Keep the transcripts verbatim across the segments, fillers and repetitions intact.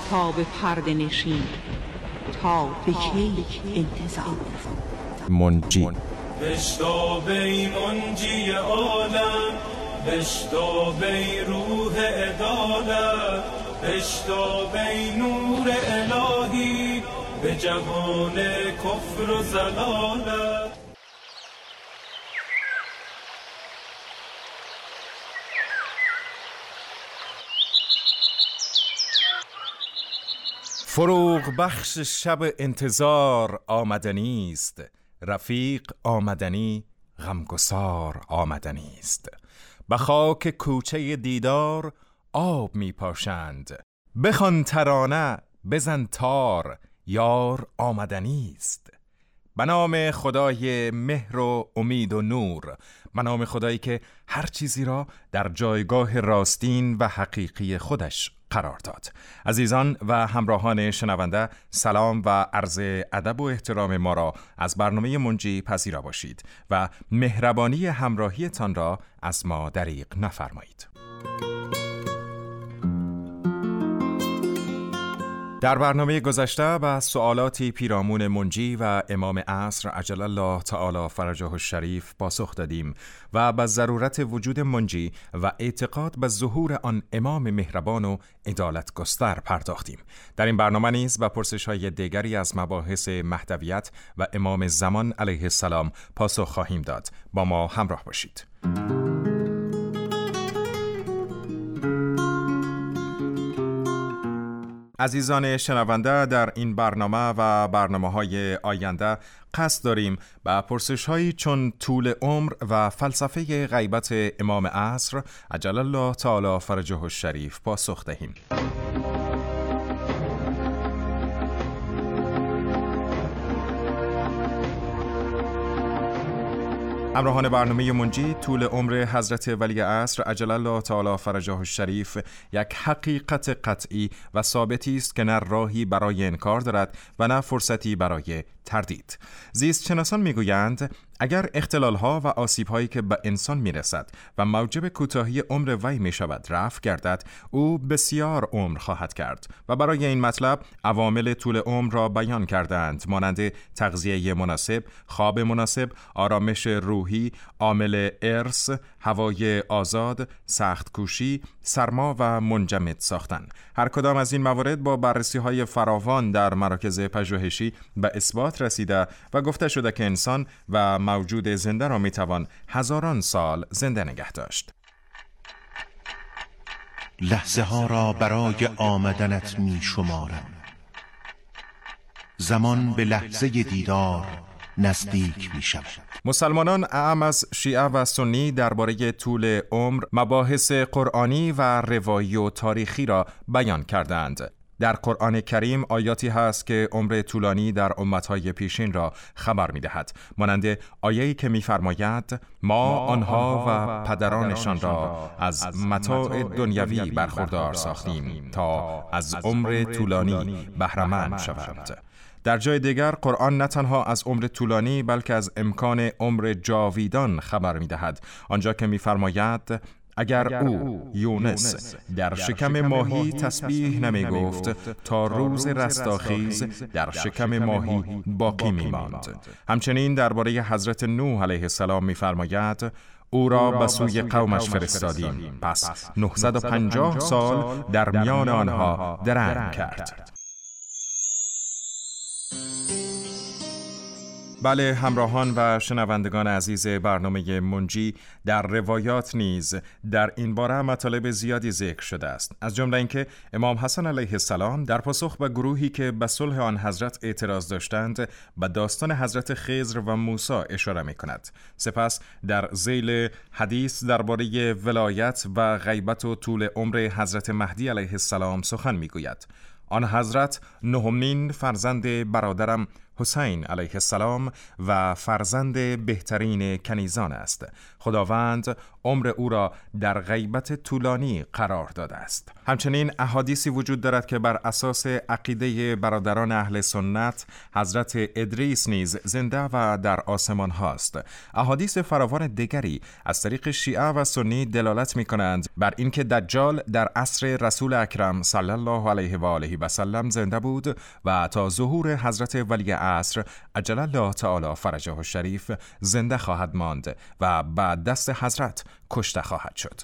تا به پرده نشین، تا به کی انتظار. منجی بشتاب ای منجی عالم، بشتاب ای روح عدالت، بشتاب ای نور الهی به جهان کفر و ضلالت. فروغ بخش شب انتظار آمدنی است، رفیق آمدنی غمگسار آمدنی است. به خاک کوچه دیدار آب می پاشند، بخوان ترانه بزن تار، یار آمدنی است. به نام خدای مهر و امید و نور، به نام خدایی که هر چیزی را در جایگاه راستین و حقیقی خودش قرار داد. عزیزان و همراهان شنونده، سلام و عرض ادب و احترام ما را از برنامه منجی پذیرا باشید و مهربانی همراهیتان را از ما دریغ نفرمایید. در برنامه گذشته به سوالاتی پیرامون منجی و امام عصر عجل الله تعالی فرجه الشریف پاسخ دادیم و به ضرورت وجود منجی و اعتقاد به ظهور آن امام مهربان و عدالت گستر پرداختیم. در این برنامه نیز به پرسش‌های دیگری از مباحث مهدویت و امام زمان علیه السلام پاسخ خواهیم داد. با ما همراه باشید. عزیزان شنونده، در این برنامه و برنامه‌های آینده قصد داریم به پرسش‌هایی چون طول عمر و فلسفه غیبت امام عصر عجل الله تعالی فرجه الشریف پاسخ دهیم. همراهان برنامه منجی، طول عمر حضرت ولی عصر عجل الله تعالی فرجه الشریف یک حقیقت قطعی و ثابتی است که نه راهی برای انکار دارد و نه فرصتی برای تردید. زیست شناسان میگویند اگر اختلال‌ها و آسیب‌هایی که به انسان میرسد و موجب کوتاهی عمر وی میشود رفع گردد، او بسیار عمر خواهد کرد و برای این مطلب عوامل طول عمر را بیان کردند، مانند تغذیه مناسب، خواب مناسب، آرامش روحی، عامل ارث، هوای آزاد، سخت کوشی، سرما و منجمد ساختن. هر کدام از این موارد با بررسی‌های فراوان در مراکز پژوهشی به اثبات رسیده و گفته شده که انسان و موجود زنده را میتوان هزاران سال زنده نگه داشت. لحظه ها را برای آمدنت می شمارم، زمان به لحظه دیدار نزدیک می شود. مسلمانان اعم از شیعه و سنی درباره طول عمر مباحث قرآنی و روایی و تاریخی را بیان کردند. در قرآن کریم آیاتی هست که عمر طولانی در امتهای پیشین را خبر می دهد، مانند آیه‌ای که می فرماید ما آنها و پدرانشان را از متاع دنیوی برخوردار ساختیم تا از عمر طولانی بهره‌مند شوند. در جای دیگر قرآن نه تنها از عمر طولانی بلکه از امکان عمر جاویدان خبر می دهد، آنجا که می فرماید اگر او یونس در شکم ماهی تسبیح نمی گفت تا روز رستاخیز در شکم ماهی باقی می ماند. همچنین درباره حضرت نوح علیه السلام می فرماید او را به سوی قومش فرستادیم، پس نهصد و پنجاه سال در میان آنها درنگ کرد. بله همراهان و شنوندگان عزیز برنامه منجی، در روایات نیز در این باره مطالب زیادی ذکر شده است، از جمله اینکه امام حسن علیه السلام در پاسخ به گروهی که به صلح آن حضرت اعتراض داشتند به داستان حضرت خضر و موسی اشاره می کند. سپس در ذیل حدیث درباره ولایت و غیبت و طول عمر حضرت مهدی علیه السلام سخن می گوید. آن حضرت نهمین فرزند برادرم حسین علیه السلام و فرزند بهترین کنیزان است. خداوند عمر او را در غیبت طولانی قرار داده است. همچنین احادیثی وجود دارد که بر اساس عقیده برادران اهل سنت حضرت ادریس نیز زنده و در آسمان هاست. احادیث فراوان دیگری از طریق شیعه و سنی دلالت می کنند بر اینکه دجال در عصر رسول اکرم صلی الله علیه و آله و سلم زنده بود و تا ظهور حضرت ولی عصر عجل الله تعالی فرجه الشریف زنده خواهد ماند و بعد دست حضرت کشته خواهد شد.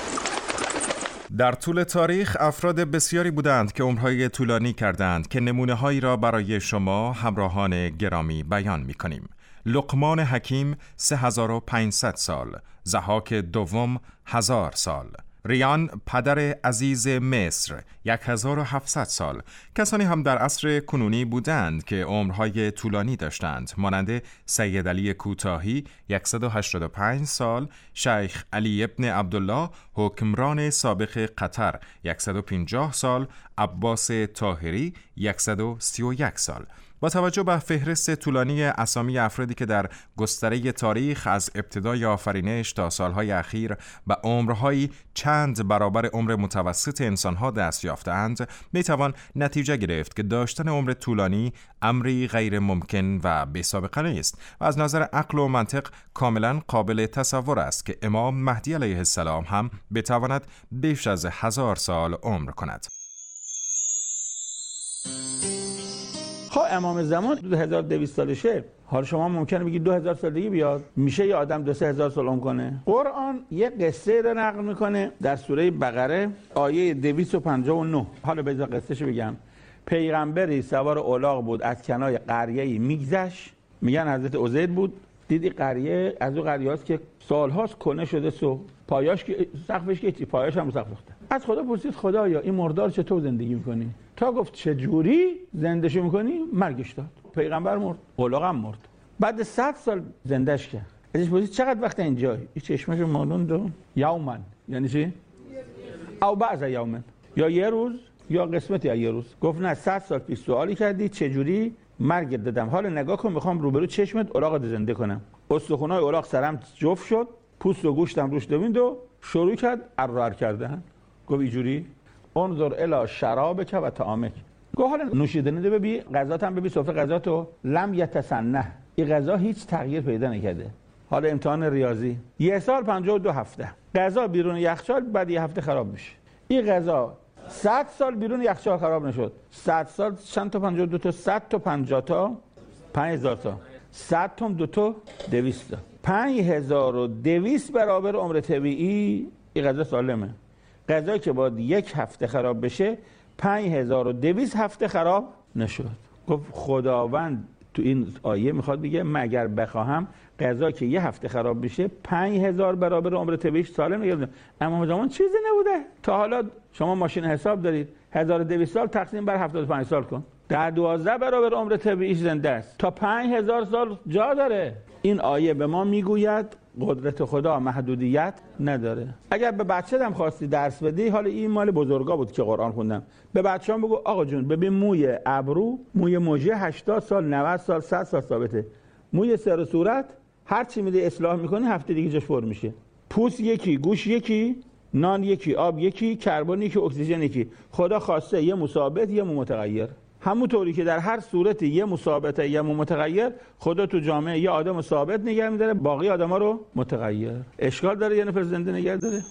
در طول تاریخ افراد بسیاری بودند که عمرهای طولانی کردند که نمونه هایی را برای شما همراهان گرامی بیان می کنیم. لقمان حکیم سه هزار و پانصد سال، ضحاک دوم هزار سال، ریان پدر عزیز مصر یک هزار و هفتصد سال. کسانی هم در عصر کنونی بودند که عمرهای طولانی داشتند، مانند سید علی کوتاهی صد و هشتاد و پنج سال، شیخ علی ابن عبدالله حکمران سابق قطر صد و پنجاه سال، عباس طاهری صد و سی و یک سال. با توجه به فهرست طولانی اسامی افرادی که در گستره تاریخ از ابتدای آفرینش تا سالهای اخیر به عمرهایی چند برابر عمر متوسط انسانها دست یافتند، میتوان نتیجه گرفت که داشتن عمر طولانی امری غیر ممکن و بی سابقه نیست و از نظر عقل و منطق کاملا قابل تصور است که امام مهدی علیه السلام هم بتواند بیش از هزار سال عمر کند. خب امام زمان دو هزار و دویست سالشه، حالا شما ممکنه بگید دو هزار سالگی بیاد، میشه یه آدم دو سه هزار سال عمر کنه؟ قرآن یه قصه رو نقل میکنه در سوره بقره آیه دویست و پنجاه و نه. حالا بذار قصهشو بگم. پیغمبری سوار الاغ بود، از کنار قریه‌ای میگذشت، میگن حضرت عزیر بود، دیدی قریه از اون قریه‌هاست که سالهاست کنه شده، سو پایاش که سقفش که چی، پایاش هم سقف افتاد. از خدا پرسید خدایا این مردار چطور زندگی میکنی؟ تا گفت چه جوری زندهشو میکنی؟ مرگش داد. پیغمبر مرد، الاغ هم مرد. بعد صد سال زندهش کرد. ازش پرسید چقدر وقت اینجایی؟ این چشمشو مالوند و یومن، یعنی چی؟ او بعض یومن، یا یه روز یا قسمتی از یه روز. گفت نه، صد سال پیش سوالی کردی چه جوری مرگ دادم، حالا نگاه کن میخوام روبرو چشمت الاغ زنده کنم. استخونای الاغ سرم جفت شد، پوست و گوشتم روش دوید و شروع کرد ارار کردن. گفت اینجوری انظر الی شرابک و طعامک. گفت حالا نوشیدنی ببین، غذات هم ببین، سفره غذاتو لم یتسنه، این غذا هیچ تغییر پیدا نکرده. حالا امتحان ریاضی، یه سال پنجاه و دو هفته غذا بیرون یخچال، بعد یه هفته خراب میشه. این غذا صد سال بیرون یخچال خراب نشد. صد سال چند تا پنجاه و دو تا؟ صد تا پنجاه تا پنج هزار تا، صد تا دو تا دویست تا، پنج هزار و دویست برابر عمر طبیعی. این غذا سالمه. غذایی که باید یک هفته خراب بشه پنج هزار و دویست هفته خراب نشد. گفت خداوند تو این آیه میخواد بگه مگر بخواهم غذا که یه هفته خراب بشه پنج هزار برابر عمر طبیعیش سالم نگردم. اما زمان چیزی نبوده. تا حالا شما ماشین حساب دارید، هزار و دویست سال تقسیم بر هفتاد و پنج سال کن، در دوازده برابر عمر طبیعیش زنده است، تا پنج هزار سال جا داره. این آیه به ما میگوید قدرت خدا محدودیت نداره. اگر به بچه هم خواستی درس بدی، حالا این مال بزرگا بود که قرآن خوندم، به بچه‌ام بگو آقا جون ببین موی ابرو، موی مژه هشتاد سال، نود سال، صد سال ثابته. موی سر و صورت هر چی میده اصلاح میکنی هفته دیگه جاش پر میشه. پوست یکی، گوش یکی، نان یکی، آب یکی، کربن یکی، اکسیژن یکی. خدا خواسته یه مثابت یه متغیر. همونطوری که در هر صورت یه مثابت یه متغیر، خدا تو جامعه یه آدم ثابت نگه می‌داره، باقی آدما رو متغیر. اشکال داره یه نفر زنده نگه داره؟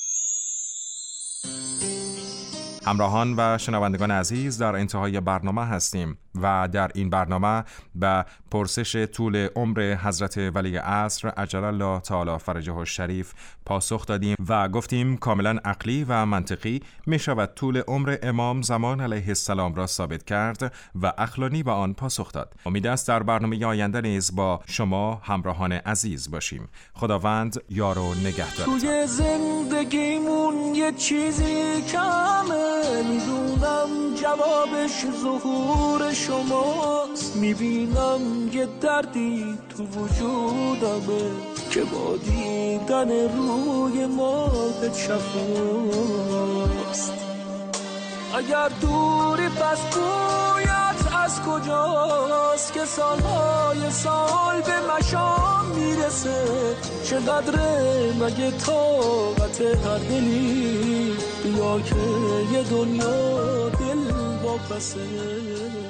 همراهان و شنوندگان عزیز، در انتهای برنامه هستیم و در این برنامه به پرسش طول عمر حضرت ولی عصر عجل الله تعالی فرجه الشریف پاسخ دادیم و گفتیم کاملا عقلی و منطقی می شود طول عمر امام زمان علیه السلام را ثابت کرد و عقلانی به آن پاسخ داد. امید است در برنامه آینده نیز با شما همراهان عزیز باشیم. خداوند یار و نگهدارتان. توی زندگیمون یه چیزی کمه، میدونم جوابش ظهور شماست، میبینم یه دردی تو وجودمه که با دیدن روی ماه شفاست. اگر دوری پس گویت از کجا کجاست که سالهای سال به مشام میرسه؟ چقدره مگه طاقت هر دلی؟ بیا که یه دنیا دل واپسه.